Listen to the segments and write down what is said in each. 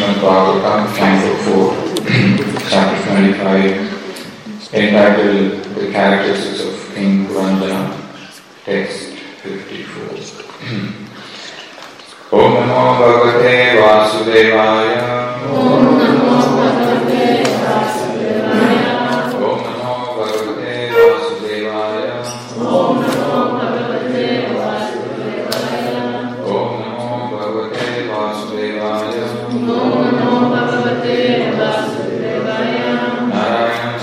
Srimad Bhagavatam, Canto 4, Chapter 25, entitled The Characteristics of King Puranjana, Text 54. Om Namo Bhagavate Vasudevaya. Om Namo Bhagavate Vasudevaya. Om Namo Bhagavate Vasudevaya. Om Namo Bhagavate Vasudevaya. Om Namo Bhagavate Vasudevaya. Om Namo Bhagavate Vasudevaya. Narayana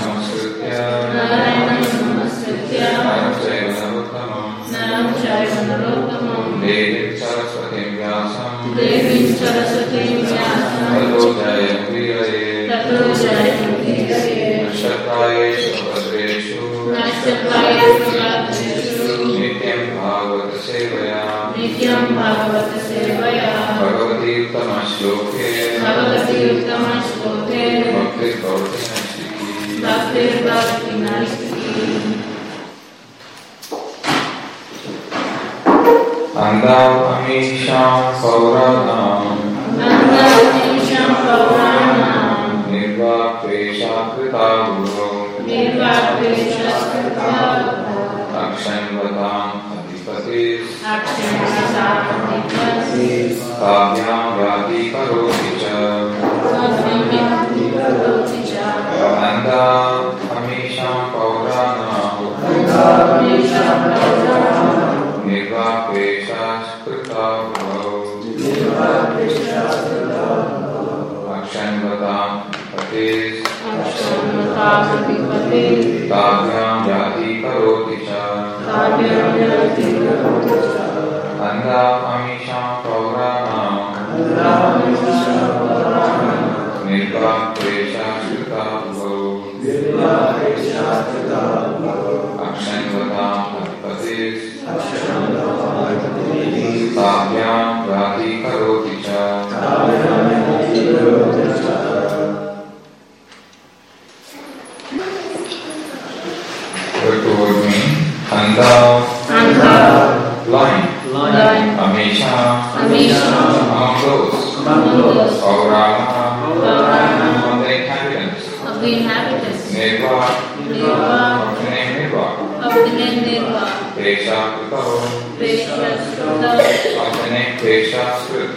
Namaskritya Naram Chaiva Narottamam Devim Saraswatim Vyasam Tato Jayam Nashatayeshu Bhadreshu Nityam Bhagavata Sevaya Bhagavati Uttama Shloke Bhakti Bhavati Nastiki Andam Amisham Pauranam Nirvakvesha Krita Akshanvatam Adhipatis Tavyam Vyati Karoti Cha Andam Amisham Pauranam Nirvakvesha Krita Akshanvatam Adhipatis Tavyam Vyati Karoti Cha Andam Amisham Pauranam Nirvakvesha Krita Akshanvatam Adhipatis Tavyam Vyati Karoti Cha. Toward me, Anda, blind, Amisha, among those, Aurama, among the inhabitants, Nirva, of the name Nirva, Pesha Krita, of the name Pesha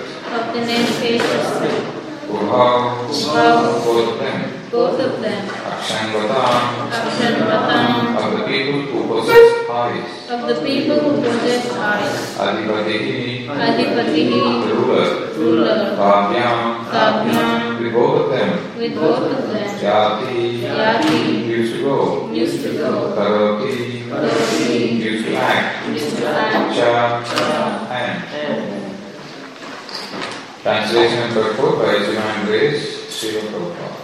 Skrit, Ubhav, both of them, Akshanvatam, of the people who possess eyes, Adhipatihi, the ruler, Tavyam, with both of them, Yati, used to go, Karoti, used to act, Cha, and. Translation and purport by His Divine Grace, Srila Prabhupada.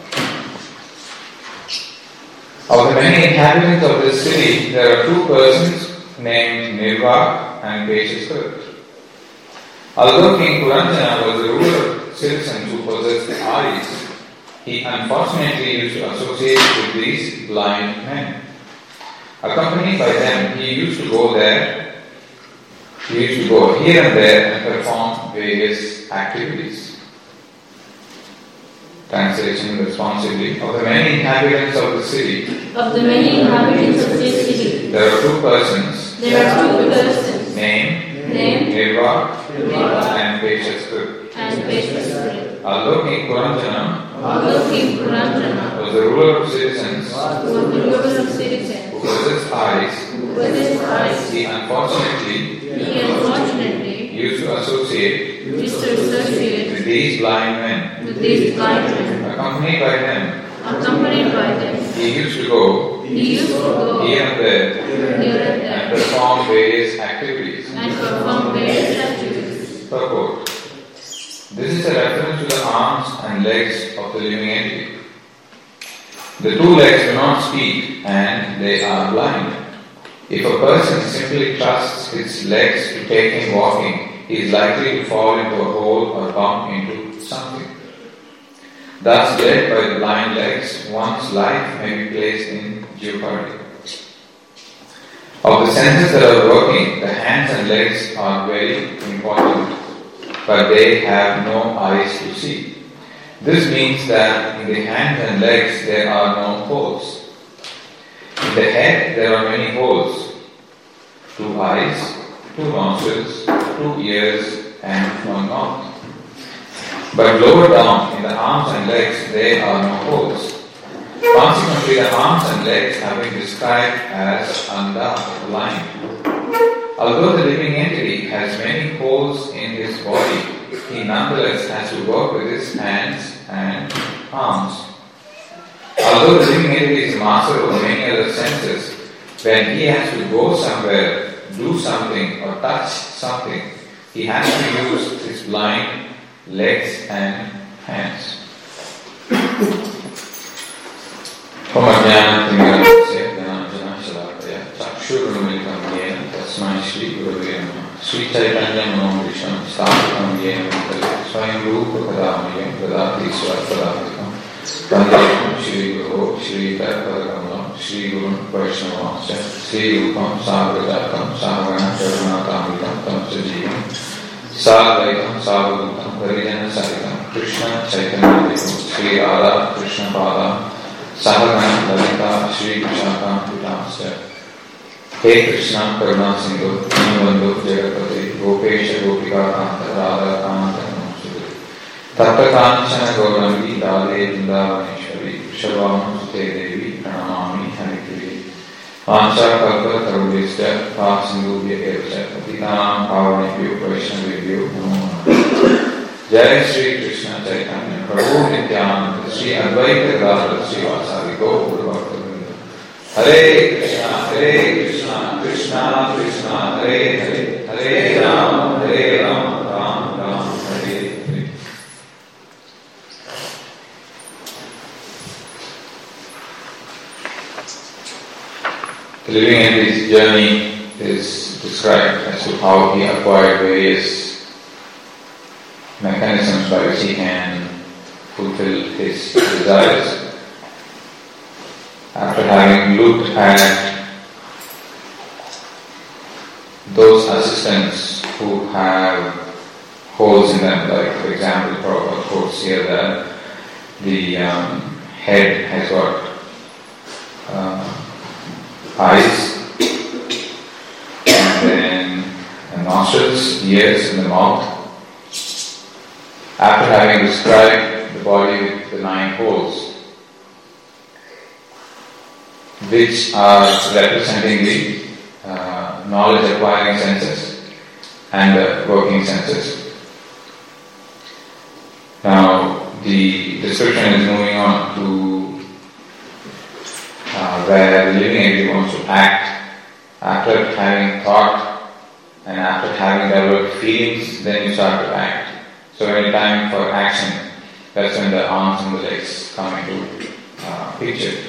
Of the many inhabitants of this city, there are two persons named Nirva and Pesha. Although King Puranjana was the ruler of citizens who possessed eyes, he unfortunately used to associate with these blind men. Accompanied by them, he used to go here and there and perform various activities. Translation responsibly. Of the many inhabitants of the city, there are two persons named Nirva and Pesha. Although King Puranjana was the ruler of citizens who possessed eyes, he unfortunately used to associate with these blind men. Accompanied by them, he used to go here and there and perform various activities. Purport. This is a reference to the arms and legs of the living entity. The two legs do not speak and they are blind. If a person simply trusts his legs to take him walking, he is likely to fall into a hole or bump into something. Thus, led by the blind legs, one's life may be placed in jeopardy. Of the senses that are working, the hands and legs are very important, but they have no eyes to see. This means that in the hands and legs there are no holes. In the head there are many holes. 2 eyes, 2 nostrils, 2 ears and 1 mouth. But lower down in the arms and legs there are no holes. Consequently, the arms and legs have been described as anda, blind. Although the living entity has many holes in his body, he nonetheless has to work with his hands and arms. Although the living entity is master of many other senses, when he has to go somewhere, do something or touch something, he has to use his blind legs and hands. Shri Gurave Namaha. Sri Chaitanya Manamrisham Sthapitam Yena Bhutale Swayam Rupa Kadamayam Dadati Swarpadatikam Vandekam Shri Guru Shri Tarpadakalam Shri Guru Vaishnavasya Shri Rupam Savradatam Savana Charunatamritam Tam Sajiyam Sadvaitam Savadhutam Parijana Saritam Krishna Chaitanya Devam Shri Radha Krishna Pada Sahagana Lalita Shri Vishakam Pitamsya Hey Krishna Karuna Sindhu Dhinabandhu Jagapati Gopesha Gopika Kanta Radha Kanta Namaste Tapta Kanchana Gaurambi Radhe Vrindavaneshwari Vrishabham Sute Devi Pranamami Hanikiri Vancha Kalpa Tarudisya Sindhubhya Evcha Patitanam Pavanebhyo Vaishnavebhyo Namo Namaha Jai Shri Krishna Chaitanya Prabhu Nityananda Shri Advaita Gadadhara Srivasadi Gaura Bhakta Hare Krishna, Krishna Krishna, Hare Hare, Hare Ram, Ram Ram, Hare Hare. The living entity's journey is described as to how he acquired various mechanisms by which he can fulfill his desires. After having looked at those assistants who have holes in them, like for example, Prabhupada quotes here that the head has got eyes, and then nostrils, ears, and the mouth. After having described the body with the 9 holes, which are representing the knowledge acquiring senses and the working senses. Now, the description is moving on to where the living entity wants to act. After having thought and after having developed feelings, then you start to act. So when it's time for action, that's when the arms and the legs come into picture.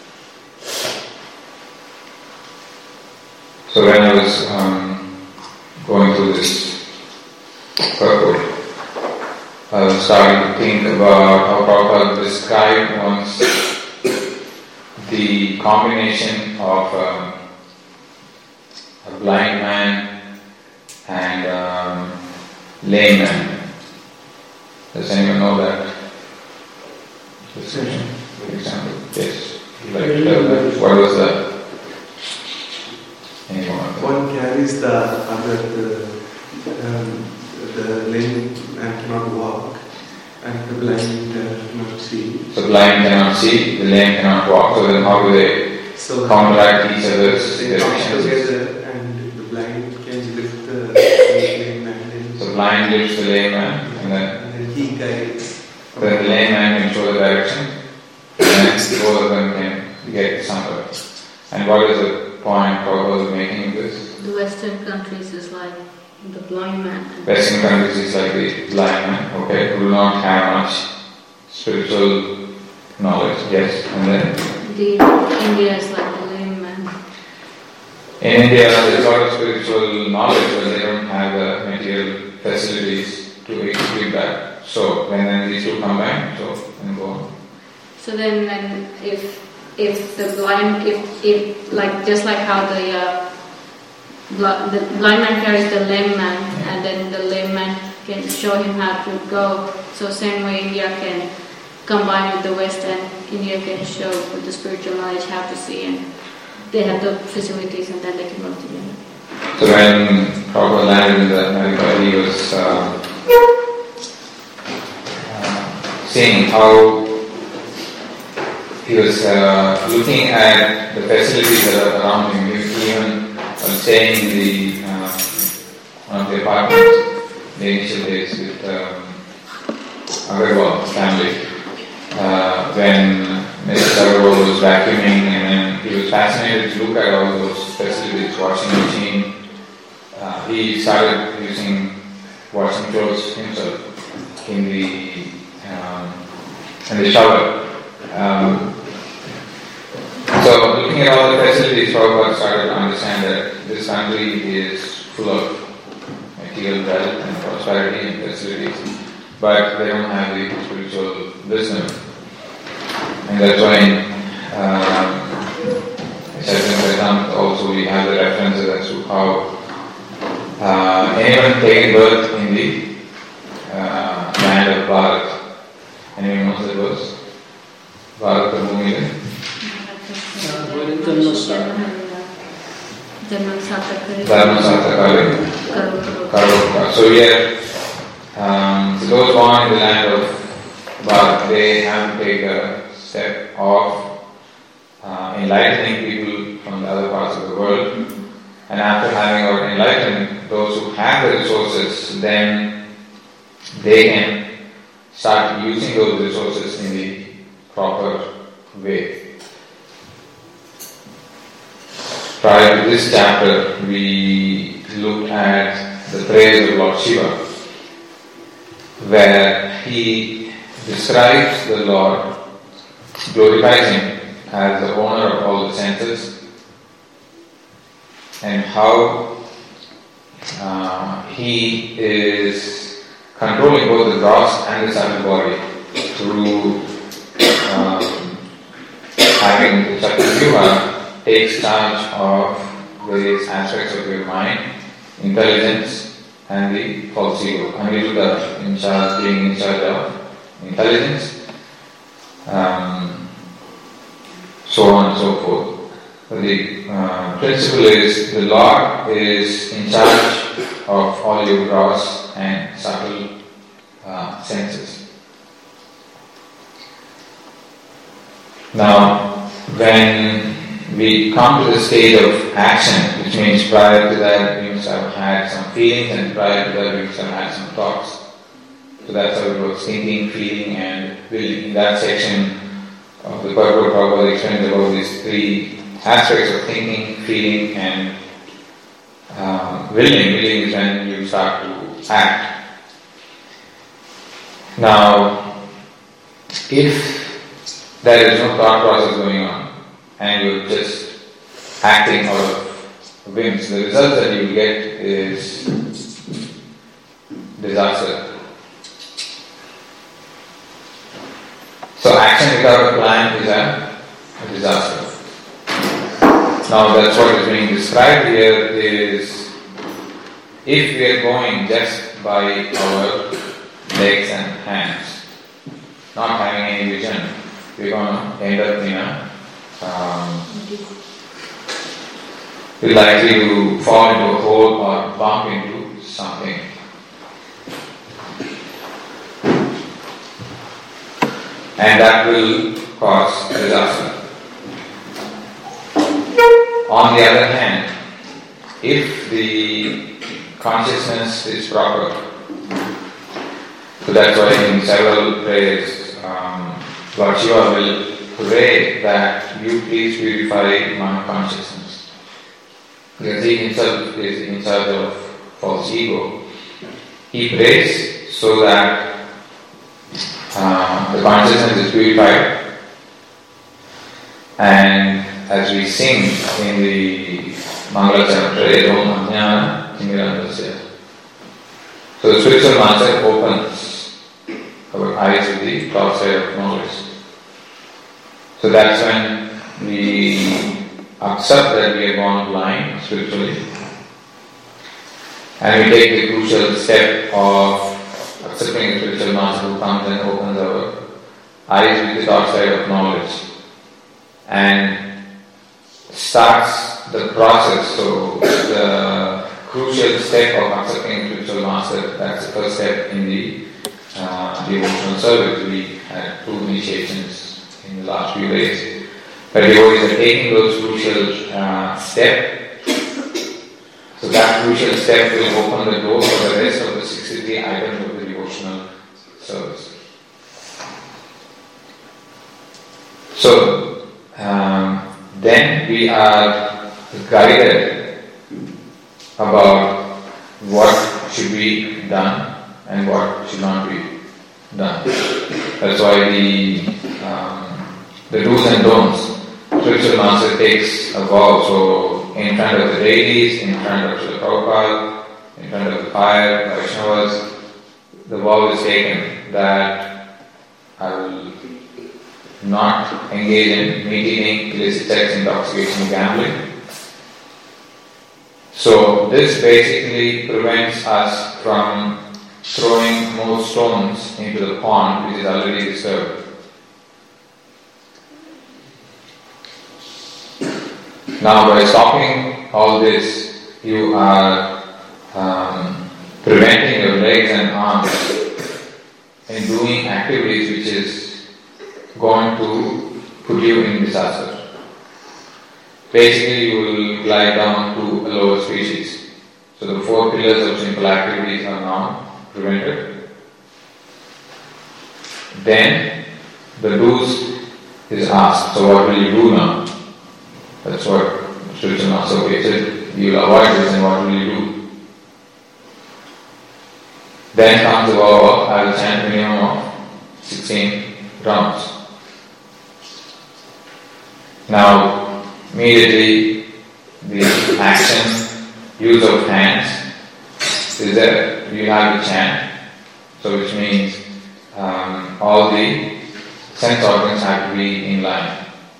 So when I was going through this purport, I was starting to think about how Prabhupada described once the combination of a blind man and lame man. Does anyone know that description? For example, yes. What was that? One carries the other, the lame man cannot walk, and the blind cannot see. The blind cannot see, the lame cannot walk, so then how do they counteract each other's directions? Together, and the blind can lift the lame man. The blind lifts the lame man, and then he guides. Then the lame man can show the direction, and then both of them can get somewhere. And what is the point Prabhupada was making of this? The Western countries is like the blind man. Western countries is like the blind man, okay, who do not have much spiritual knowledge, yes, and then India is like the lame man. In India, there's a lot of spiritual knowledge, but they don't have the material facilities to execute that. So when these two combine, so and go on. So then if the blind, if like just like how the blind man carries the lame man, and then the lame man can show him how to go. So same way India can combine with the West, and India can show with the spiritual knowledge how to see, and they have the facilities, and then they can work together. So when Prabhupada landed in America, he was seeing how he was looking at the facilities that are around him. He was even staying in the one of the apartments the initial days with Agarwal family. When Mr. Agarwal was vacuuming, and he was fascinated to look at all those facilities, washing machine. He started using washing clothes himself in the shower. So looking at all the facilities, Prabhupada started to understand that this country is full of material wealth and prosperity and facilities, but they don't have the spiritual wisdom. And that's why also we have the references as to how anyone taking birth in the land of Bharat. Anyone knows the verse? Bharat Bhumi. So here, those born in the land of Bharat, they have to take a step of enlightening people from the other parts of the world. And after having our enlightenment, those who have the resources, then they can start using those resources in the proper way. Prior to this chapter, we looked at the praise of Lord Shiva, where he describes the Lord, glorifies him as the owner of all the senses, and how he is controlling both the gross and the subtle body through having the Chakravyuha takes charge of various aspects of your mind, intelligence, and the false ego. Aniruddha being in charge of intelligence, so on and so forth. The principle is the Lord is in charge of all your gross and subtle senses. Now, when we come to the stage of action, which means prior to that we must have had some feelings, and prior to that we must have had some thoughts. So that's how it works: thinking, feeling, and willing. In that section of the Bhagavad Prabhupada explains about these three aspects of thinking, feeling, and willing. Willing is when you start to act. Now, if there is no thought process going on, and you're just acting out of whims, the result that you get is disaster. So action without a plan is a disaster. Now that's what is being described here is, if we are going just by our legs and hands, not having any vision, we're going to end up in we're likely to fall into a hole or bump into something. And that will cause disaster. On the other hand, if the consciousness is proper, so that's why in several prayers, Lord Shiva will pray that you please purify my consciousness. Because he himself is in charge of false ego. He prays so that the consciousness is purified, and as we sing in the Mangala chapter, Om Ajnana Timirandasya. So the spiritual master opens our eyes with the top side of knowledge. So that's when we accept that we are born blind spiritually, and we take the crucial step of accepting a spiritual master who comes and opens our eyes with the dark side of knowledge and starts the process. So the crucial step of accepting a spiritual master, that's the first step in the devotional service. We had 2 initiations in the last few days. But devotees are taking those crucial steps. So that crucial step will open the door for the rest of the 63 items of the devotional service. So then we are guided about what should be done and what should not be done. That's why the do's and don'ts. Spiritual master takes a vow. So in front of the deities, in front of Srila Prabhupada, in front of the fire, Vaishnavas, the vow is taken that I will not engage in meat eating, illicit sex, intoxication, gambling. So this basically prevents us from throwing more stones into the pond which is already disturbed. Now by stopping all this, you are preventing your legs and arms in doing activities which is going to put you in disaster. Basically, you will glide down to a lower species. So the 4 pillars of simple activities are now prevented. Then the do's is asked. So what will you do now? That's what spiritual master said. You will avoid this, and what will you do? Then comes the vow of I will chant minimum of 16 rounds. Now, immediately the action, use of hands is that you have to chant. So which means all the sense organs have to be in line.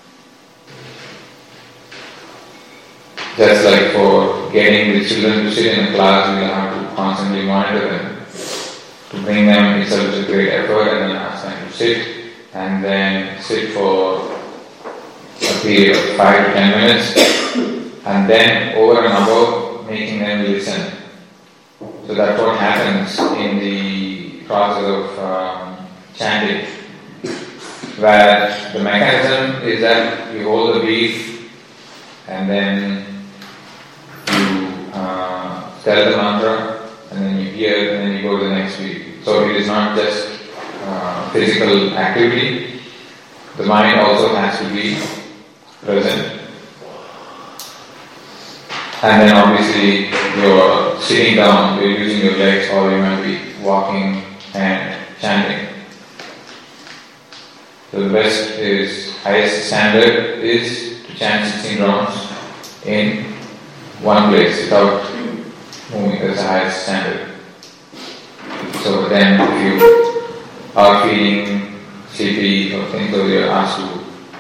Just like for getting the children to sit in a class, we will have to constantly monitor them. To bring them itself is a great effort, and then ask them to sit, and then sit for a period of 5 to 10 minutes, and then over and above making them listen. So that's what happens in the process of chanting, where the mechanism is that you hold the beat and then tell the mantra, and then you hear, and then you go to the next beat. So it is not just physical activity. The mind also has to be present. And then obviously you're sitting down, you're using your legs, or you might be walking and chanting. So the best is, highest standard is to chant 16 rounds in one place without moving. That's the highest standard. So then if you are feeling sleepy or things, or you're asked to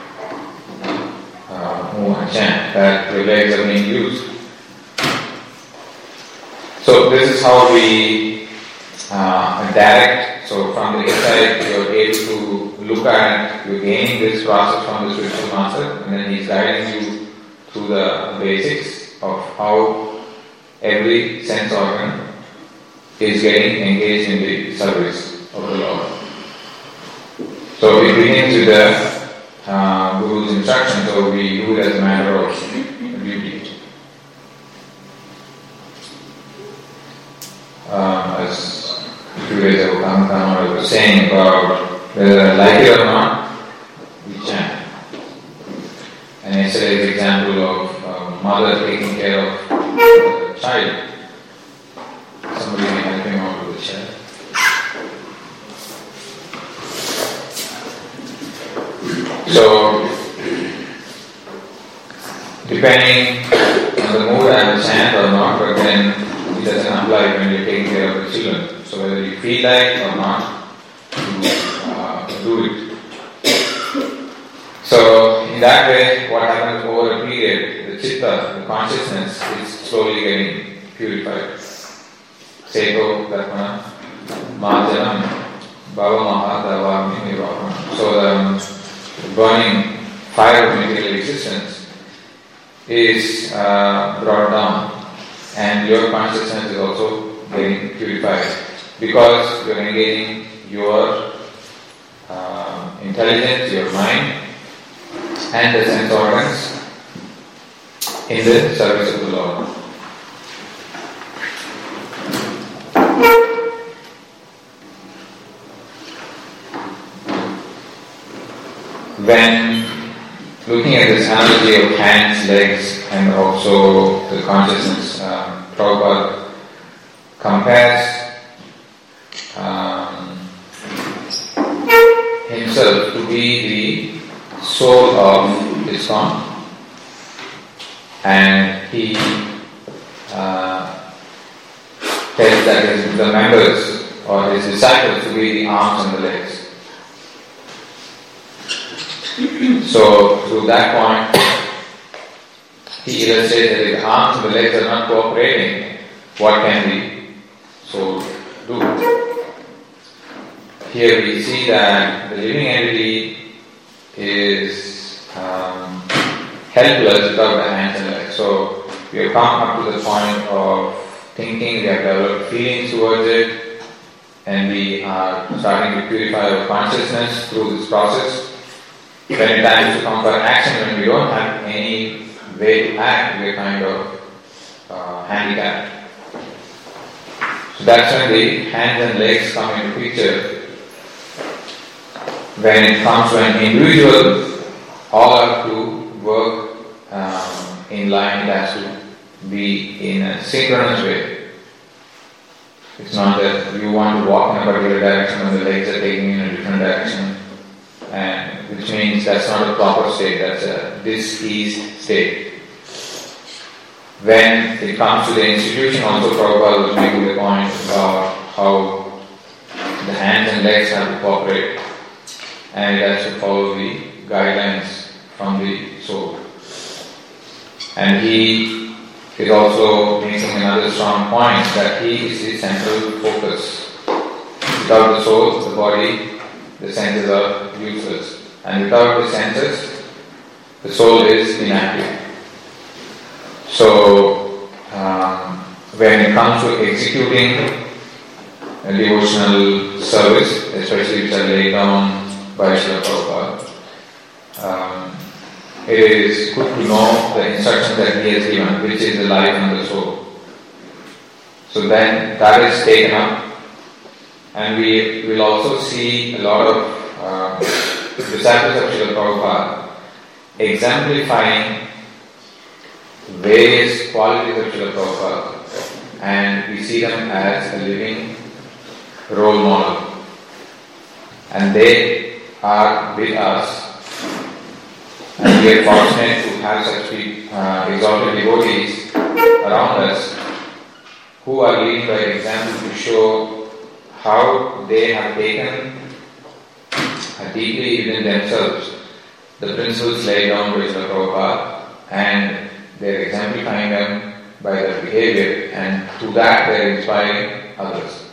move and chant, that your legs are being used. So this is how we direct. So from the inside, you're able to look at, you're gaining this process from the spiritual master, and then he's guiding you through the basics of how every sense organ is getting engaged in the service of the Lord. So it begins with the Guru's instruction, so we do it as a matter of duty. As a few days ago, Kamala was saying about whether I like it or not, we chant. And yesterday's example of a mother taking care of a child. Somebody may help him out with the child. So, depending on the mood, I will chant or not, but then it doesn't apply when you're taking care of the children. So whether you feel like or not, you do it. So in that way, what happens over a period, the chitta, the consciousness, is slowly getting purified. Seto, Darpana, Majanam Bhavamaha Davami Nirvaham. So the burning fire of material existence is brought down, and your consciousness is also getting purified because you are engaging your intelligence, your mind, and the sense organs in the service of the Lord. When looking at this analogy of hands, legs, and also the consciousness, Prabhupada compares himself to be the soul of ISKCON, and he tells that the members or his disciples to be the arms and the legs. So, to that point, he illustrates that if the arms and the legs are not cooperating, what can the soul do? Here we see that the living entity is helpless without the hands and legs. So, we have come up to the point of thinking, we have developed feelings towards it, and we are starting to purify our consciousness through this process. When it comes to come for action, when we don't have any way to act, we are kind of handicapped. So that's when the hands and legs come into picture. When it comes to an individual, all have to work in line, it has to be in a synchronous way. It's not that you want to walk in a particular direction and the legs are taking in a different direction, and which means that's not a proper state, that's a dis-ease state. When it comes to the institution, also Prabhupada was making the point about how the hands and legs have to cooperate, and it has to follow the guidelines from the soul. And he is also making another strong point that he is the central focus. Without the soul, the body, the senses are useless. And without the senses, the soul is inactive. So, when it comes to executing a devotional service, especially which are laid down by Srila Prabhupada, it is good to know the instructions that he has given, which is the life and the soul. So then that is taken up, and we will also see a lot of disciples of Srila Prabhupada exemplifying various qualities of Srila Prabhupada, and we see them as a living role model. And they are with us, and we are fortunate to have such exalted devotees around us who are leading by example to show how they have taken deeply within themselves the principles laid down by Srila Prabhupada, and they are exemplifying them by their behavior, and through that they are inspiring others.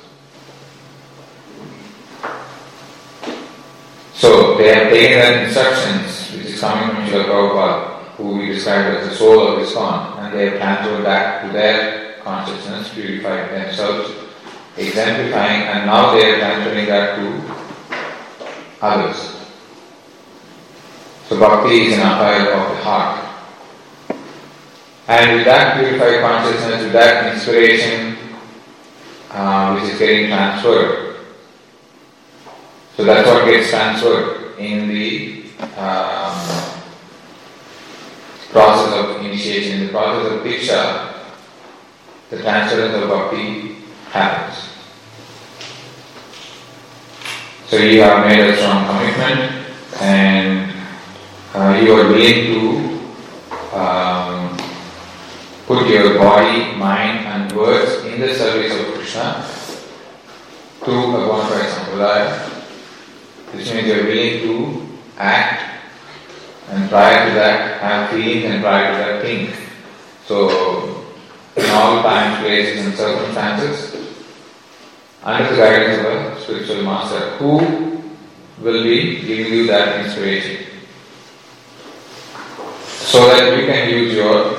So they have taken their instructions, which is coming from Srila Prabhupada, who we describe as the soul of ISKCON, and they have transferred that to their consciousness, purified themselves, exemplifying, and now they are transferring that to others. So bhakti is an affair of the heart. And with that purified consciousness, with that inspiration which is getting transferred, so that's what gets transferred in the process of initiation, in the process of Diksha, the transference of bhakti happens. So you have made a strong commitment, and you are willing to put your body, mind and words in the service of Krishna through a bona fide sampradaya. This means you are willing to act, and prior to that have feelings, and prior to that think. So in all times, places and circumstances, under the guidance of a spiritual master who will be giving you that inspiration so that you can use your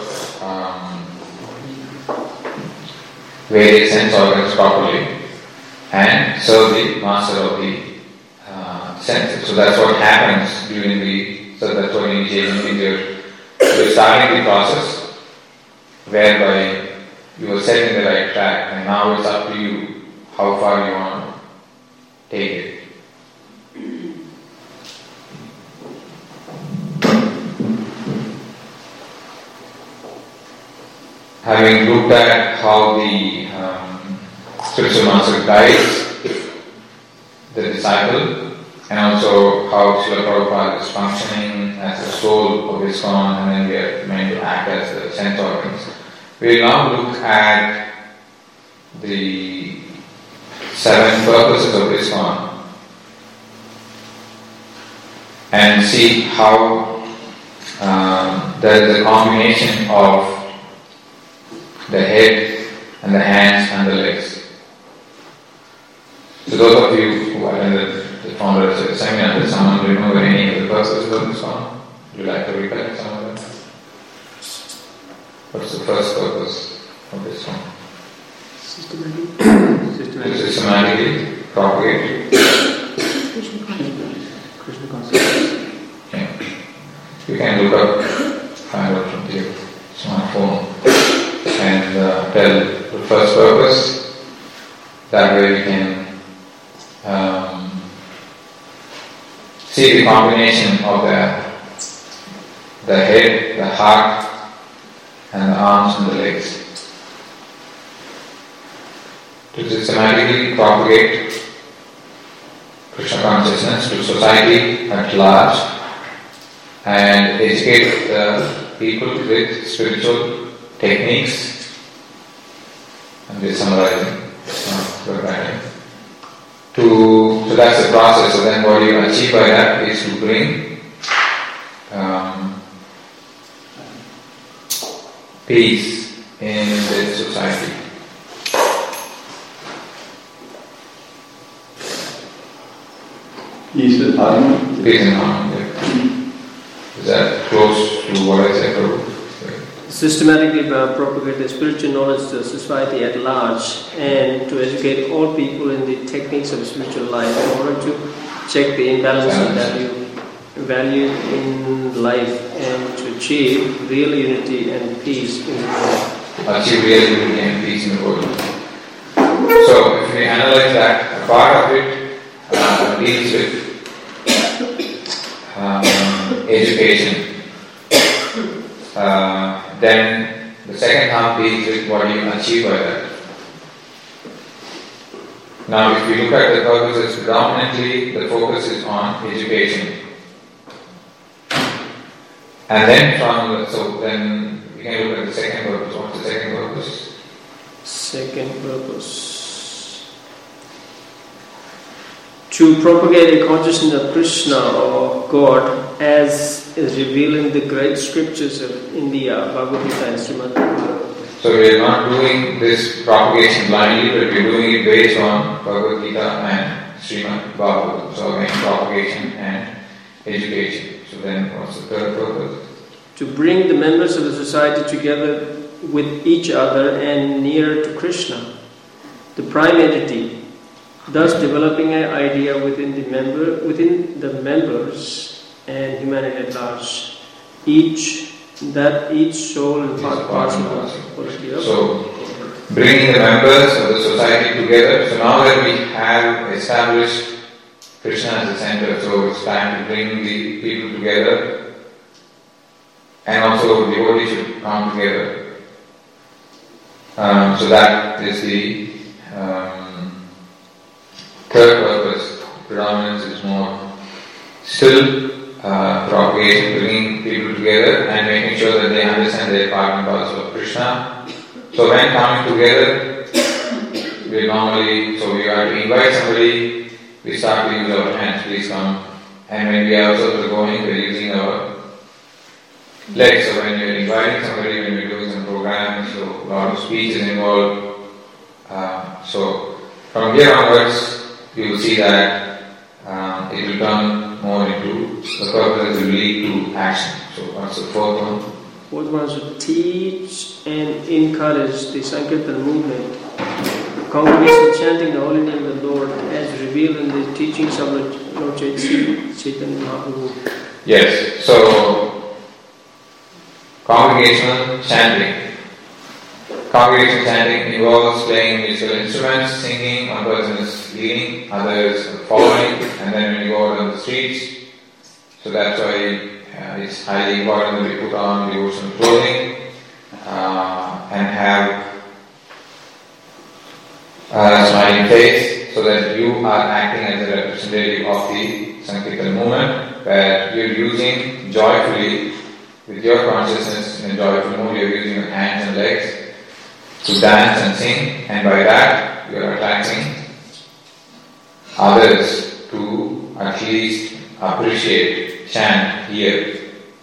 various sense organs properly and serve the master of the senses. So that's what happens so that's what initiation means. You're starting the process whereby you are setting the right track, and now it's up to you how far you want to take it. Having looked at how the spiritual master guides the disciple, and also how Srila Prabhupada is functioning as the soul of ISKCON, and then we are meant to act as the sense organs, we will now look at the 7 purposes of ISKCON and see how there is a combination of the head and the hands and the legs. So those of you who attended the Founders Seminar, does someone remember any of the purposes of ISKCON? Would you like to recollect some of them? What's the first purpose of ISKCON? Systematically propagate Krishna consciousness. Yeah. You can look up, find out from your smartphone and tell the first purpose. That way we can see the combination of the head, the heart, and the arms and the legs. To systematically propagate Krishna consciousness to society at large and educate the people with spiritual techniques. And we're summarizing, so that's the process. So then what you achieve by that is to bring peace in the society. Peace and harmony. Peace and harmony. Yeah. Is that close to what I said? Systematically propagate the spiritual knowledge to society at large and to educate all people in the techniques of spiritual life in order to check the imbalance of value in life and to achieve real unity and peace in the world. Achieve real unity and peace in the world. So if we analyze that, a part of it deals with education. Then the second half deals with what you achieve by that. Now if you look at the purposes, predominantly the focus is on education. And then then we can look at the second purpose. What's the second purpose? Second purpose. To propagate a consciousness of Krishna or God as is revealed in the great scriptures of India, Bhagavad Gita and Srimad Bhagavatam. So we are not doing this propagation blindly, but we are doing it based on Bhagavad Gita and Srimad Bhagavatam. So again, propagation and education. So then what's the third purpose? To bring the members of the society together with each other and near to Krishna, the prime entity, thus developing an idea within the members and humanity at large, each soul and part parcel. So bringing the members of the society together. So now that we have established Krishna as the center, so it's time to bring the people together, and also devotees should come together. So that is the third purpose. Predominance is more still propagation, bringing people together and making sure that they understand their part and parcel of Krishna. So when coming together, we have to invite somebody, we start to use our hands, please come. And when we are also going, we are using our legs. So when we are inviting somebody, when we are doing some programs, so a lot of speech is involved. So From here onwards, you will see that it will turn more into the purpose will lead to action. So what's the fourth one? Fourth one is to teach and encourage the Sankirtan movement. Congregation chanting the holy name of the Lord as revealed in the teachings of Lord Chaitanya Mahaprabhu. Yes, so congregational chanting. Congregational chanting involves playing musical instruments, singing, one person is leading, others are following, and then when you go out on the streets, so that's why it's highly important that we put on devotional clothing and have a smiling face, so that you are acting as a representative of the Sankirtan movement, where you're using joyfully, with your consciousness in a joyful mood, you're using your hands and legs to dance and sing, and by that you are attracting others to at least appreciate, chant, hear.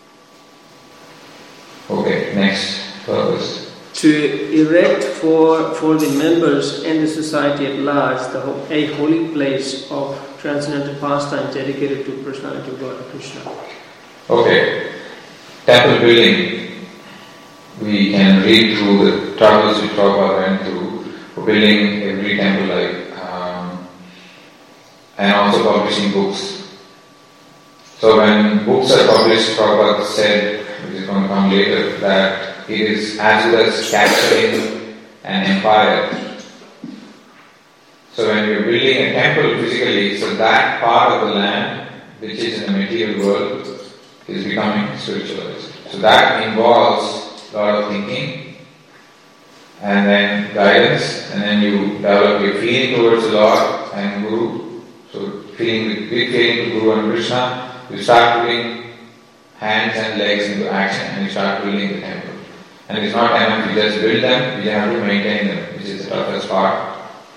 Okay, next purpose. To erect for the members and the society at large a holy place of transcendental pastime dedicated to personality of God Krishna. Okay, temple building. We can read through the troubles which Prabhupada went through for building every temple, and also publishing books. So when books are published, Prabhupada said, which is going to come later, that it is as good as capturing an empire. So when we are building a temple physically, so that part of the land which is in the material world is becoming spiritualized. So that involves a lot of thinking and then guidance, and then you develop your feeling towards the Lord and Guru. So big feeling to Guru and Krishna, you start putting hands and legs into action and you start building the temple. And it's not enough to just build them, you have to maintain them, which is the toughest part.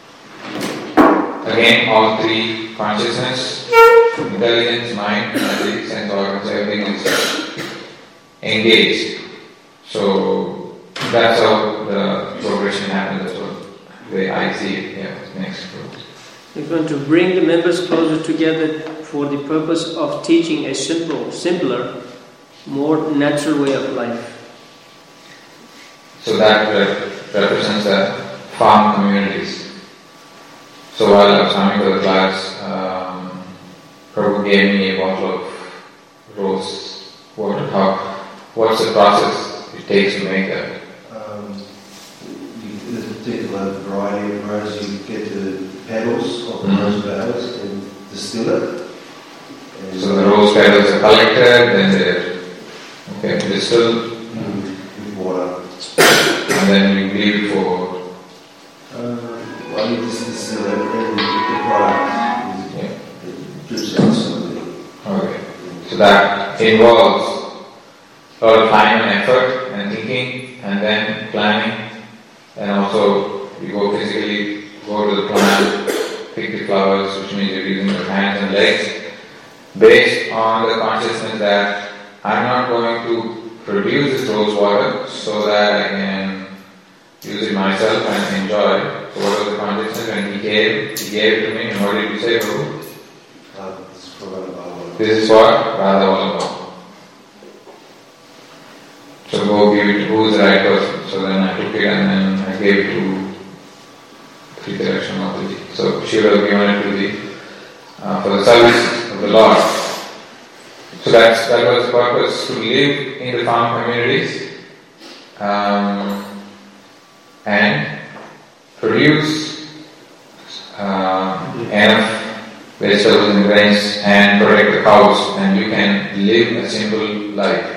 Again, all three, consciousness, intelligence, mind, and sense organs, everything is engaged. So that's how the progression happens. That's the way I see it. Yeah, next. We're going to bring the members closer together for the purpose of teaching a simpler, more natural way of life. So that represents the farm communities. So while I was coming to the class, Prabhu gave me a bottle of rose water. What's the process it takes to make that? There's a particular variety of rose. You get the petals of the rose petals and distill it. And So the rose petals are collected, then they're distilled, with water. and then you leave it for. Well, you just distill it and the product is drips out slowly. Okay. So that involves a lot of time and effort and thinking and then planning, and also you go physically, go to the plant, pick the flowers, which means you're using your hands and legs, based on the consciousness that I'm not going to produce this rose water so that I can use it myself and enjoy. So what was the consciousness when he gave it to me, and what did you say, Prabhu? This is for Radha. This is for Radha Vallabha. So go give it to who is the right person. So then I took it and then I gave it to Sri Mataji. So she would have given it to the for the service of the Lord. So that was the purpose, to live in the farm communities and produce enough vegetables and grains and protect the cows, and you can live a simple life.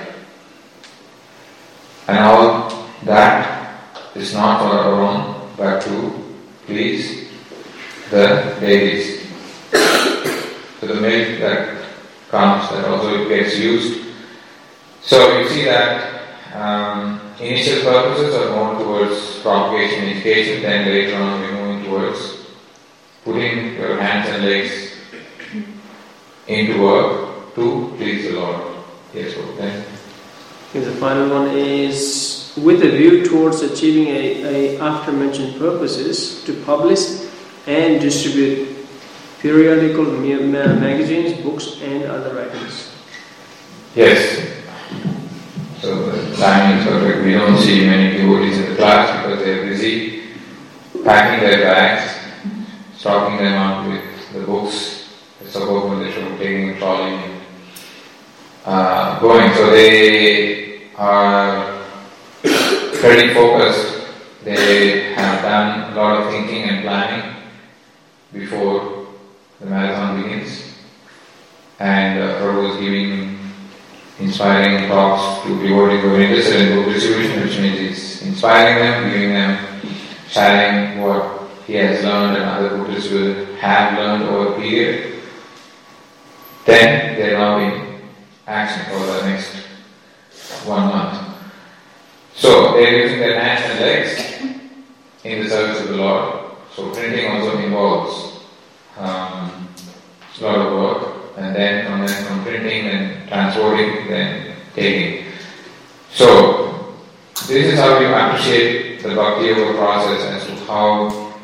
And all that is not for our own, but to please the deities. So the milk that comes, that also gets used. So you see that initial purposes are more towards propagation and education, then later on we're moving towards putting your hands and legs into work to please the Lord. Yes, then. And the final one is, with a view towards achieving a after mentioned purposes, to publish and distribute periodical magazines, books, and other items. Yes. So the timing is perfect. We don't see many devotees in the class because they are busy packing their bags, stocking them up with the books, support when they should be taking a trolley and going. So they are pretty focused. They have done a lot of thinking and planning before the marathon begins. And Prabhu was giving inspiring talks to devotees who are interested in book distribution, which means he's inspiring them, giving them, sharing what he has learned and other Buddhists will have learned over a period. Then they are now in action for the next 1 month. So they are using their hands and legs in the service of the Lord. So printing also involves a lot of work. And then from printing and transporting, then taking. So this is how you appreciate the Bhakti Yoga process as to how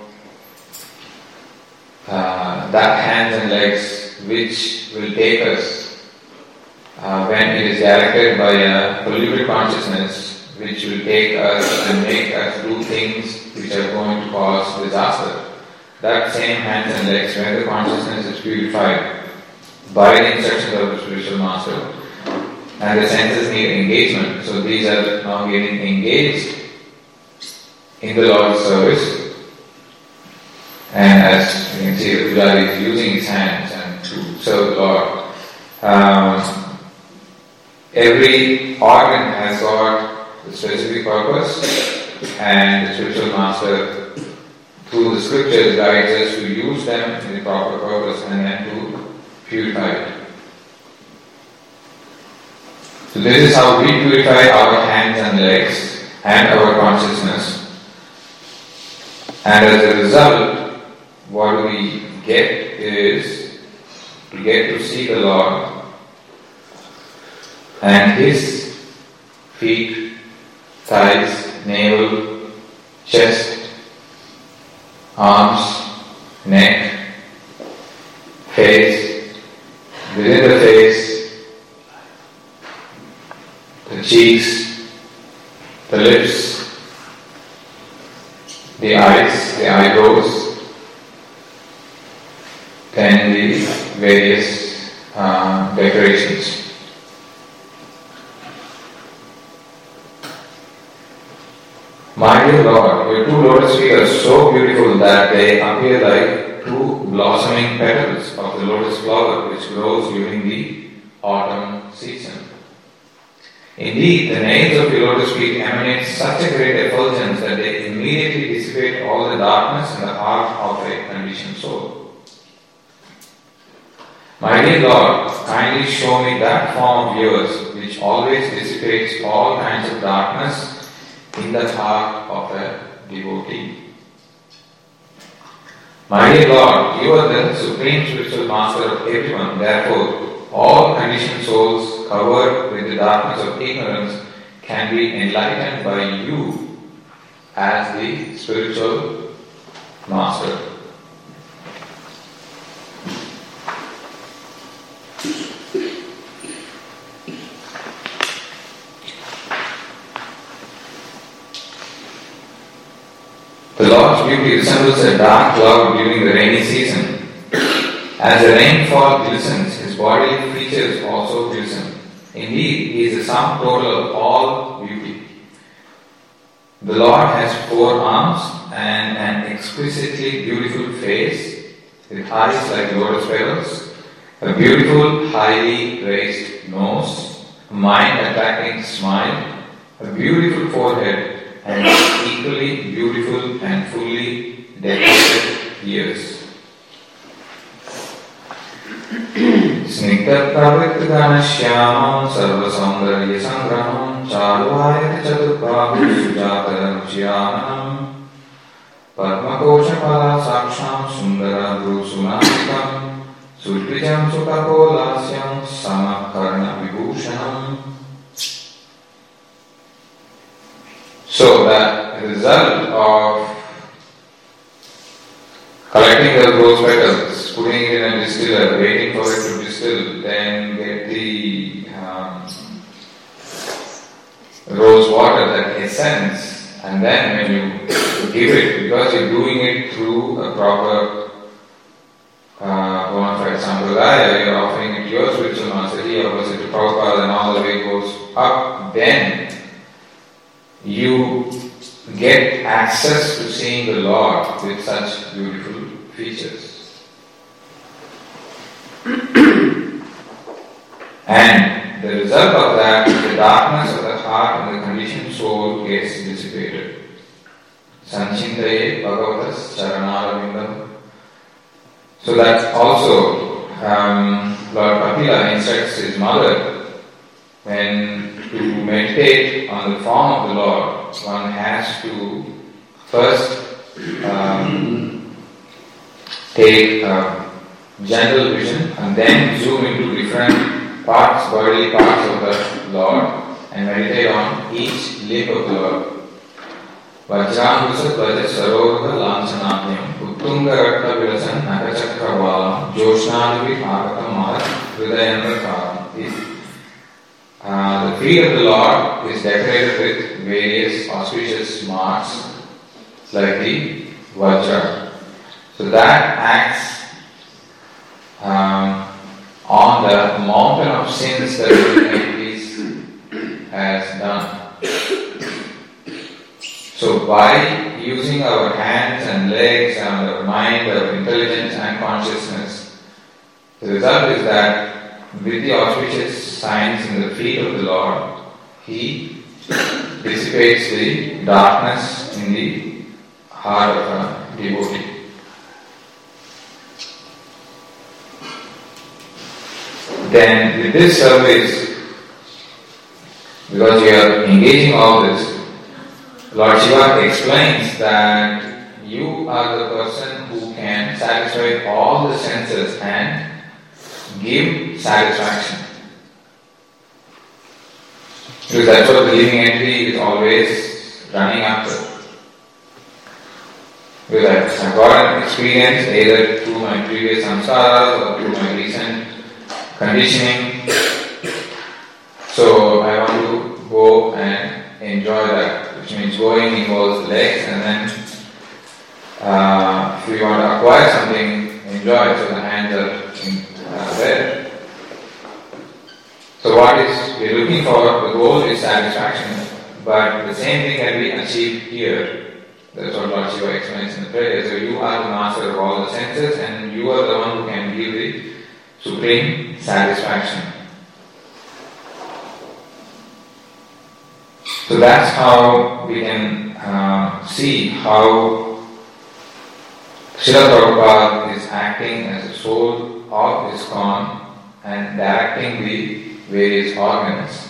that hands and legs which will take us when it is directed by a polluted consciousness, which will take us and make us do things which are going to cause disaster. That same hands and legs, when the consciousness is purified by the instructions of the spiritual master, and the senses need engagement. So these are now getting engaged in the Lord's service. And as you can see, the Pujari is using his hands and to serve the Lord. Every organ has got a specific purpose, and the spiritual master, through the scriptures, guides us to use them in the proper purpose and then to purify it. So this is how we purify our hands and legs and our consciousness. And as a result, what we get is we get to see the Lord and His feet, thighs, navel, chest, arms, neck, face. Within the face, the cheeks, the lips, the eyes, the eyebrows, then the various decorations. My dear Lord, your two lotus feet are so beautiful that they appear like two blossoming petals of the lotus flower which grows during the autumn season. Indeed, the nails of your lotus feet emanate such a great effulgence that they immediately dissipate all the darkness in the heart of a conditioned soul. My dear Lord, kindly show me that form of yours which always dissipates all kinds of darkness in the heart of a devotee. My dear Lord, you are the supreme spiritual master of everyone. Therefore, all conditioned souls covered with the darkness of ignorance can be enlightened by you as the spiritual master. The Lord's beauty resembles a dark cloud during the rainy season. As the rainfall glistens, His bodily features also glisten. Indeed, He is the sum total of all beauty. The Lord has 4 arms and an exquisitely beautiful face with eyes like lotus petals, a beautiful, highly raised nose, a mind-attracting smile, a beautiful forehead, and equally beautiful and fully decorated ears. Snigdha pravrittganashyamam sarvasaundarya sangramam charvayat chaturbahu sujata ruchyanam padmakosha saksham sundara brusunakam sudvijam sukapolasyam samakarna vibhushanam. So the result of collecting you get the rose water, that essence, and then when you give it, because you're doing it through a proper bona fide sampradaya, you're offering it to your spiritual master, he offers it to Prabhupada, and all the way goes up, then you get access to seeing the Lord with such beautiful features. And the result of that, the darkness of the heart and the conditioned soul gets dissipated. Sancintaye Bhagavatas Charanarvindam. So that also Lord Kapila instructs his mother, when to meditate on the form of the Lord, one has to first take general vision and then zoom into different parts, bodily parts of the Lord, and meditate on each limb of the Lord. Vajranusa Vaja Saroga Lanchanatnyam Uttunga Ratta Vilasan Nakachakra Joshnadvi Agatam Mahat Hridayandra. The feet of the Lord is decorated with various auspicious marks like the Vajra. So that acts on the mountain of sins that the has done. So by using our hands and legs and our mind, our intelligence and consciousness, the result is that with the auspicious signs in the feet of the Lord, He dissipates the darkness in the heart of a devotee. Then with this service, because you are engaging all this, Lord Shiva explains that you are the person who can satisfy all the senses and give satisfaction. Because that's what the living entity is always running after. Because I've got an experience either through my previous samskaras or through my recent conditioning. So I want to go and enjoy that, which means going involves the legs, and then if we want to acquire something, enjoy it, so the hands are there. So what is we're looking for, the goal is satisfaction, but the same thing can be achieved here. That's what Lord Shiva explains in the prayer. So you are the master of all the senses, and you are the one who can give the supreme satisfaction. So that's how we can see how Srila Prabhupada is acting as a soul of ISKCON and directing the various organs.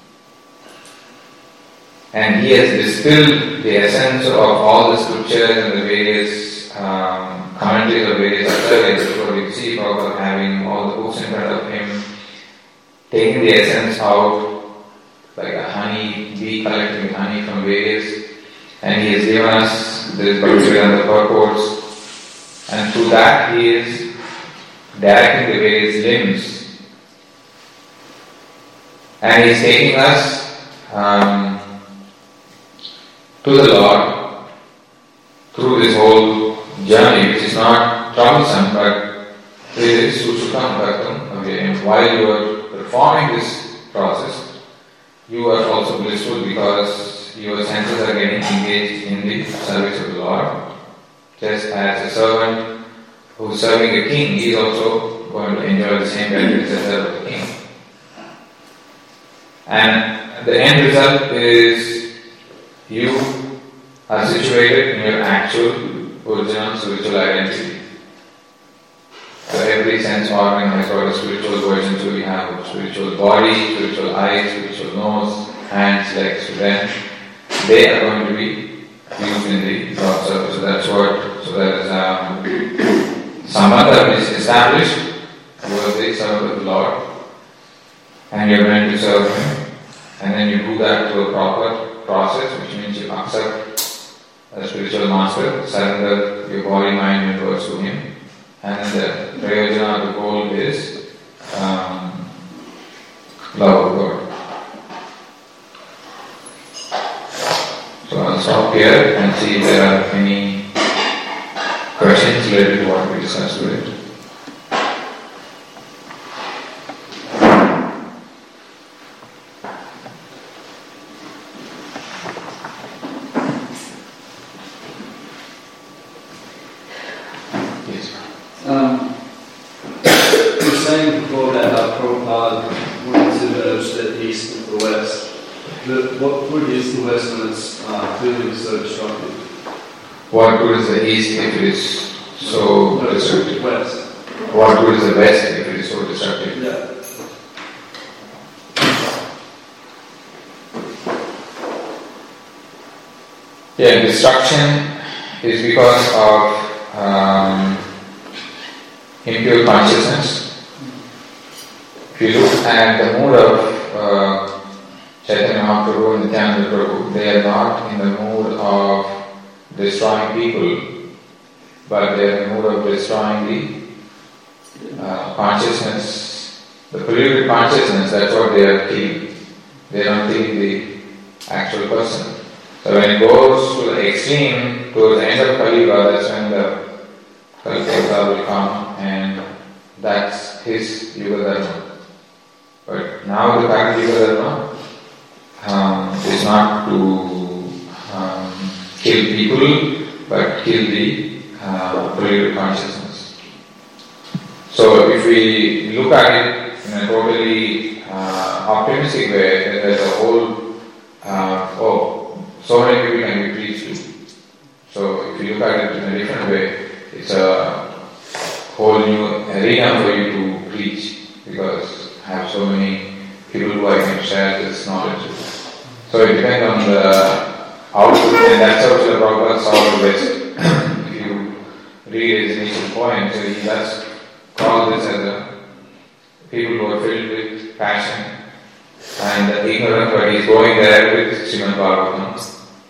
And he has distilled the essence of all the scriptures and the various commentaries of various observances. So we see Prabhupada having all the books in front of him, taking the essence out, like a honey bee collecting honey from various, and he has given us this Bhagavad and the purports, and through that he is directing the various limbs, and he is taking us to the Lord through this whole journey, which is not troublesome, but it is Susukham Kartam. Okay, while you are performing this process, you are also blissful because your senses are getting engaged in the service of the Lord. Just as a servant who is serving a king, he is also going to enjoy the same benefits as the king. And the end result is you are situated in your actual, original spiritual identity. So every sense organ has got a spiritual version, so we have a spiritual body, spiritual eyes, spiritual nose, hands, legs, then they are going to be used in the Lord's service. So that's what, so there is Sambandha is established, you are the servant of the Lord, and you are meant to serve Him, and then you do that through a proper process, which means you accept a spiritual master, surrender your body, mind and words to Him. And the prayojana, the goal is love of God. So I'll stop here and see if there are any questions related to what we discussed today. You were saying before that how Prabhupada wanted to merge the East and the West. But what good is the West when it's clearly so destructive? What good is the East if it is so destructive? West. What good is the West if it is so destructive? Yeah. Yeah, destruction is because of impure consciousness. If you look at the mood of Chaitanya Mahaprabhu and Nityananda Prabhu, they are not in the mood of destroying people, but they are in the mood of destroying the consciousness, the polluted consciousness. That's what they are killing. They are not killing the actual person. So when it goes to the extreme, towards the end of Kali Yuga, that's when the Kalpata will come, and that's his Yuga Dharma. But now the current Yuga Dharma is not to kill people, but kill the polluted consciousness. So if we look at it in a totally optimistic way, then there's a whole, so many people can be preached to. So if you look at it in a different way, it's a whole new arena for you to preach, because I have so many people who I can share this knowledge with. So it depends on the output, and that's how Srila Prabhupada saw the West. If you read his initial poem, so he does call this as a people who are filled with passion and ignorant, but he's going there with Srimad Bhagavatam.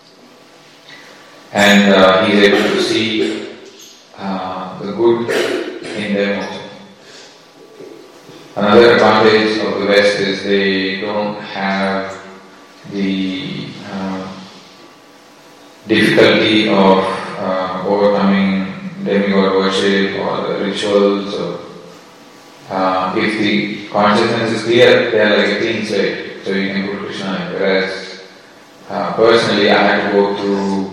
And he's able to see the good in them also. Another advantage of the West is they don't have the difficulty of overcoming demigod worship or the rituals. Or, if the consciousness is clear, they are like a clean slate, so you can go to Krishna. Whereas personally, I had to go through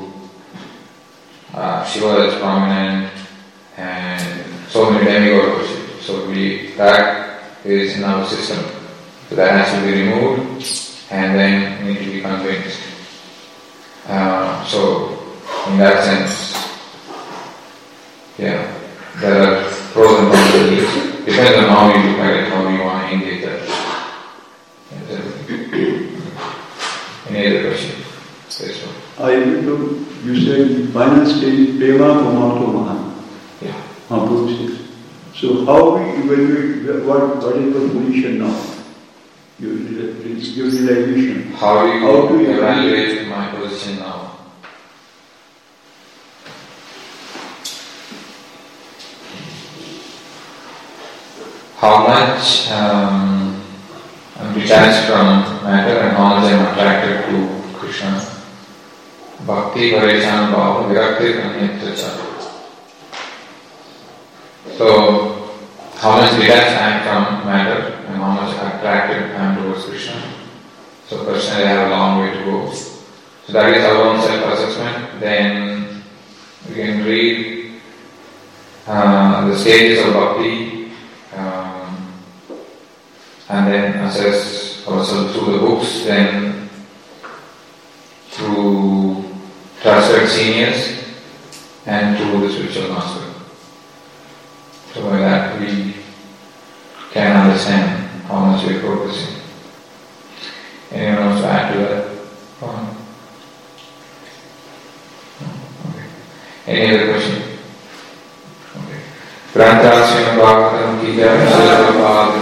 Shiva is prominent and so many demigod worship. So that is in our system. So that has to be removed and then need to be convinced. So in that sense, yeah, there are pros and cons to each. Depends on how you look at it, how you want to engage that. Any other question? This one. You said final stage Prema Pamato Mahan. Yeah. Mahaprabhu says. So how we evaluate what is the position now? Your realization. How do you How do you evaluate my position now? How much I'm detached from matter and how much I'm attracted to Krishna. Bhakti Parishan Bhava Virakti Anyatracha. So, how much detached I am from matter and how much attracted I am towards Krishna. So personally I have a long way to go. So that is our own self-assessment. Then we can read the stages of bhakti and then assess ourselves through the books, then through trusted seniors and through the spiritual master. So by that we can understand how much we are progressing. Anyone wants to add to that? Okay. Any other question? Okay. Grantha Srimad Bhagavatam ki jai, Srila Prabhupada